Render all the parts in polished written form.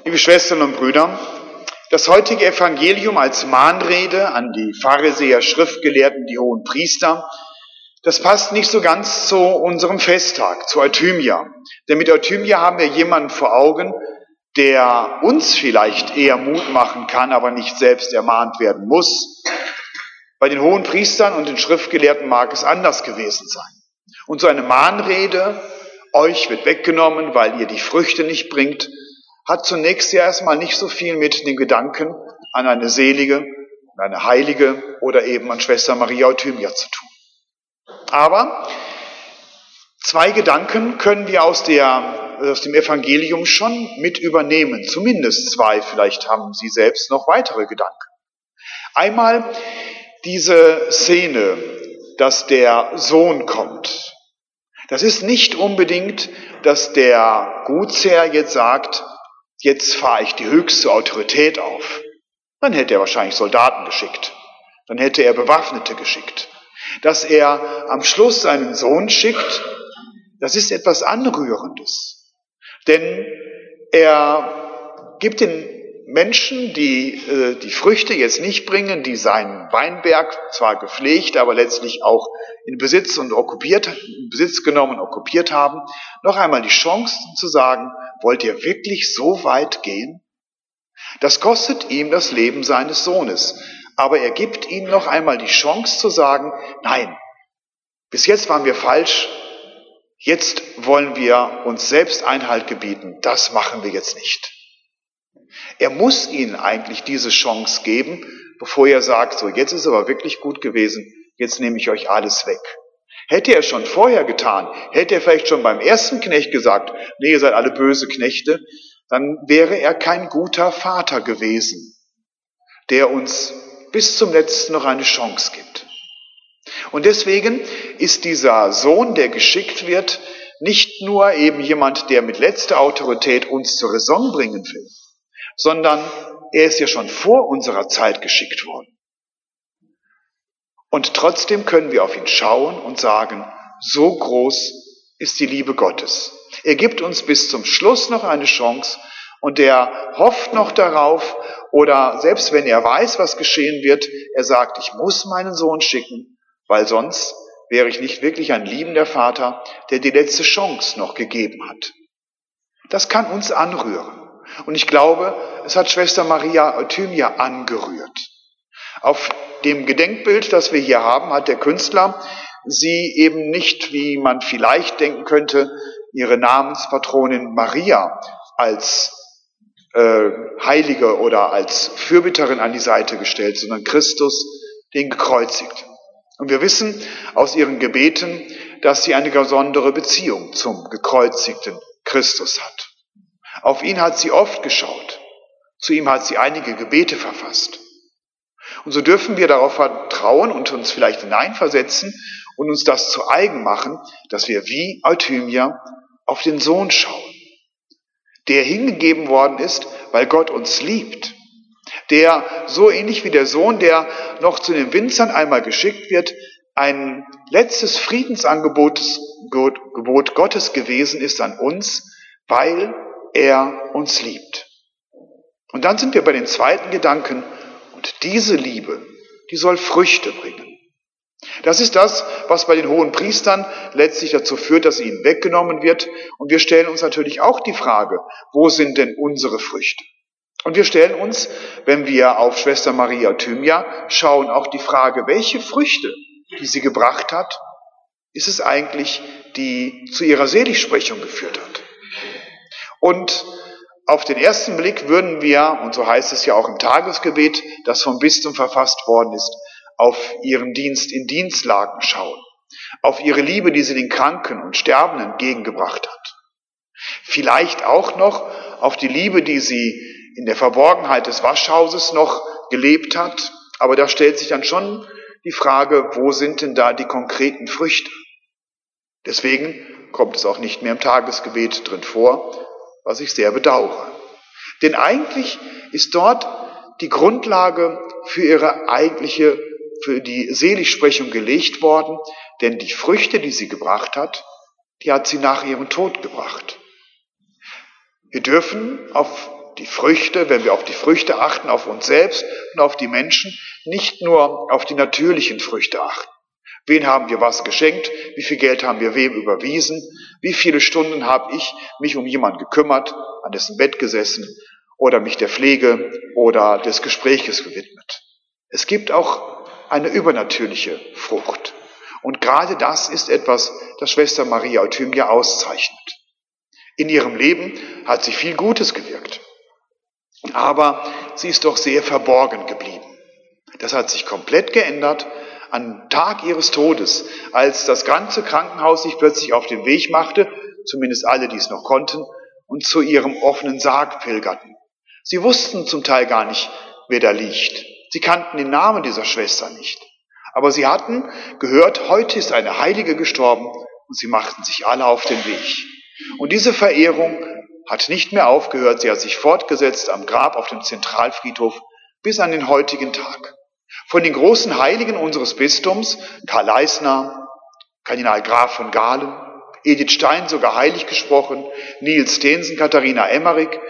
Liebe Schwestern und Brüder, das heutige Evangelium als Mahnrede an die Pharisäer, Schriftgelehrten, die hohen Priester, das passt nicht so ganz zu unserem Festtag, zu Euthymia. Denn mit Euthymia haben wir jemanden vor Augen, der uns vielleicht eher Mut machen kann, aber nicht selbst ermahnt werden muss. Bei den hohen Priestern und den Schriftgelehrten mag es anders gewesen sein. Und so eine Mahnrede, euch wird weggenommen, weil ihr die Früchte nicht bringt, hat zunächst ja erstmal nicht so viel mit dem Gedanken an eine selige, an eine heilige oder eben an Schwester Maria Euthymia zu tun. Aber zwei Gedanken können wir aus dem Evangelium schon mit übernehmen, zumindest zwei, vielleicht haben Sie selbst noch weitere Gedanken. Einmal diese Szene, dass der Sohn kommt. Das ist nicht unbedingt, dass der Gutsherr jetzt sagt, jetzt fahre ich die höchste Autorität auf. Dann hätte er wahrscheinlich Soldaten geschickt. Dann hätte er Bewaffnete geschickt. Dass er am Schluss seinen Sohn schickt, das ist etwas Anrührendes. Denn er gibt den Menschen, die die Früchte jetzt nicht bringen, die seinen Weinberg zwar gepflegt, aber letztlich auch in Besitz genommen, okkupiert haben, noch einmal die Chance zu sagen, wollt ihr wirklich so weit gehen? Das kostet ihm das Leben seines Sohnes. Aber er gibt ihnen noch einmal die Chance zu sagen, nein, bis jetzt waren wir falsch, jetzt wollen wir uns selbst Einhalt gebieten, das machen wir jetzt nicht. Er muss ihnen eigentlich diese Chance geben, bevor er sagt, so jetzt ist aber wirklich gut gewesen, jetzt nehme ich euch alles weg. Hätte er schon vorher getan, hätte er vielleicht schon beim ersten Knecht gesagt, nee, ihr seid alle böse Knechte, dann wäre er kein guter Vater gewesen, der uns bis zum Letzten noch eine Chance gibt. Und deswegen ist dieser Sohn, der geschickt wird, nicht nur eben jemand, der mit letzter Autorität uns zur Raison bringen will, sondern er ist ja schon vor unserer Zeit geschickt worden. Und trotzdem können wir auf ihn schauen und sagen, so groß ist die Liebe Gottes. Er gibt uns bis zum Schluss noch eine Chance und er hofft noch darauf, oder selbst wenn er weiß, was geschehen wird, er sagt, ich muss meinen Sohn schicken, weil sonst wäre ich nicht wirklich ein liebender Vater, der die letzte Chance noch gegeben hat. Das kann uns anrühren. Und ich glaube, es hat Schwester Maria Euthymia angerührt. Auf dem Gedenkbild, das wir hier haben, hat der Künstler sie eben nicht, wie man vielleicht denken könnte, ihre Namenspatronin Maria als Heilige oder als Fürbitterin an die Seite gestellt, sondern Christus, den Gekreuzigten. Und wir wissen aus ihren Gebeten, dass sie eine besondere Beziehung zum gekreuzigten Christus hat. Auf ihn hat sie oft geschaut. Zu ihm hat sie einige Gebete verfasst. Und so dürfen wir darauf vertrauen und uns vielleicht hineinversetzen und uns das zu eigen machen, dass wir wie Euthymia auf den Sohn schauen, der hingegeben worden ist, weil Gott uns liebt, der so ähnlich wie der Sohn, der noch zu den Winzern einmal geschickt wird, ein letztes Friedensangebot Gottes gewesen ist an uns, weil er uns liebt. Und dann sind wir bei den zweiten Gedanken, und diese Liebe, die soll Früchte bringen. Das ist das, was bei den hohen Priestern letztlich dazu führt, dass ihnen weggenommen wird. Und wir stellen uns natürlich auch die Frage, wo sind denn unsere Früchte? Und wir stellen uns, wenn wir auf Schwester Maria Euthymia schauen, auch die Frage, welche Früchte, die sie gebracht hat, ist es eigentlich, die zu ihrer Seligsprechung geführt hat. Und auf den ersten Blick würden wir, und so heißt es ja auch im Tagesgebet, das vom Bistum verfasst worden ist, auf ihren Dienst in Dienstlagen schauen, auf ihre Liebe, die sie den Kranken und Sterbenden entgegengebracht hat. Vielleicht auch noch auf die Liebe, die sie in der Verborgenheit des Waschhauses noch gelebt hat, aber da stellt sich dann schon die Frage, wo sind denn da die konkreten Früchte? Deswegen kommt es auch nicht mehr im Tagesgebet drin vor, was ich sehr bedauere. Denn eigentlich ist dort die Grundlage für die Seligsprechung gelegt worden, denn die Früchte, die sie gebracht hat, die hat sie nach ihrem Tod gebracht. Wir dürfen auf die Früchte, wenn wir auf die Früchte achten, auf uns selbst und auf die Menschen, nicht nur auf die natürlichen Früchte achten. Wen haben wir was geschenkt? Wie viel Geld haben wir wem überwiesen? Wie viele Stunden habe ich mich um jemanden gekümmert, an dessen Bett gesessen oder mich der Pflege oder des Gespräches gewidmet? Es gibt auch eine übernatürliche Frucht. Und gerade das ist etwas, das Schwester Maria Euthymia auszeichnet. In ihrem Leben hat sie viel Gutes gewirkt. Aber sie ist doch sehr verborgen geblieben. Das hat sich komplett geändert am Tag ihres Todes, als das ganze Krankenhaus sich plötzlich auf den Weg machte, zumindest alle, die es noch konnten, und zu ihrem offenen Sarg pilgerten. Sie wussten zum Teil gar nicht, wer da liegt. Sie kannten den Namen dieser Schwester nicht. Aber sie hatten gehört, heute ist eine Heilige gestorben, und sie machten sich alle auf den Weg. Und diese Verehrung hat nicht mehr aufgehört, sie hat sich fortgesetzt am Grab auf dem Zentralfriedhof bis an den heutigen Tag. Von den großen Heiligen unseres Bistums, Karl Leisner, Kardinal Graf von Galen, Edith Stein sogar heilig gesprochen, Niels Stensen, Katharina Emmerich,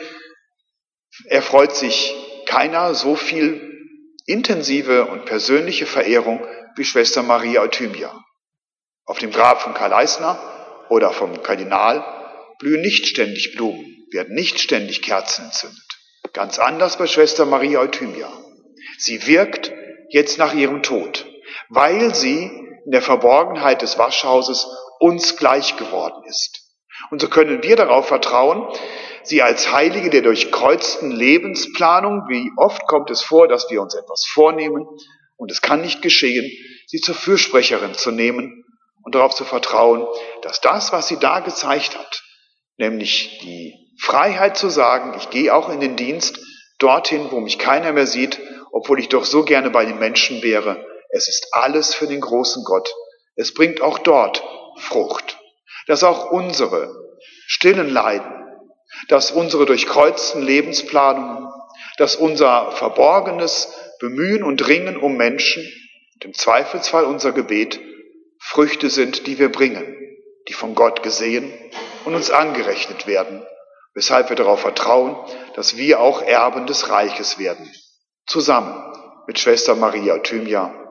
erfreut sich keiner so viel intensive und persönliche Verehrung wie Schwester Maria Euthymia. Auf dem Grab von Karl Leisner oder vom Kardinal blühen nicht ständig Blumen, werden nicht ständig Kerzen entzündet. Ganz anders bei Schwester Maria Euthymia. Sie wirkt jetzt nach ihrem Tod, weil sie in der Verborgenheit des Waschhauses uns gleich geworden ist. Und so können wir darauf vertrauen, sie als Heilige der durchkreuzten Lebensplanung, wie oft kommt es vor, dass wir uns etwas vornehmen und es kann nicht geschehen, sie zur Fürsprecherin zu nehmen und darauf zu vertrauen, dass das, was sie da gezeigt hat, nämlich die Freiheit zu sagen, ich gehe auch in den Dienst dorthin, wo mich keiner mehr sieht, obwohl ich doch so gerne bei den Menschen wäre. Es ist alles für den großen Gott. Es bringt auch dort Frucht. Dass auch unsere stillen Leiden, dass unsere durchkreuzten Lebensplanungen, dass unser verborgenes Bemühen und Ringen um Menschen, und im Zweifelsfall unser Gebet, Früchte sind, die wir bringen, die von Gott gesehen und uns angerechnet werden, weshalb wir darauf vertrauen, dass wir auch Erben des Reiches werden, zusammen mit Schwester Maria Euthymia